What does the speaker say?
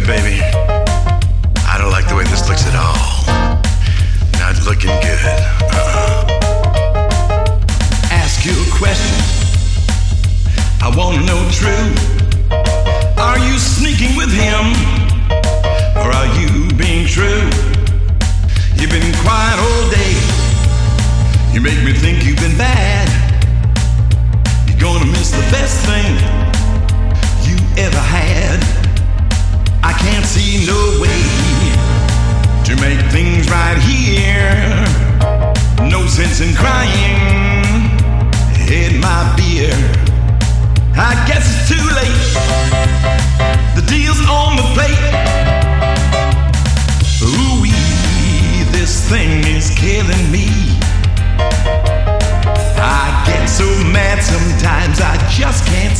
baby. I don't like the way this looks at all. Not looking good. Ask you a question. I wanna know true. Are you sneaking with him? Or are you being true? You've been quiet all day. You make me think you've been bad. You're gonna miss the best thing you ever had. I can't see no way to make things right here. No sense in crying. Had my beer. I guess it's too late. The deal's on the plate. Ooh-wee, this thing is killing me. I get so mad sometimes I just can't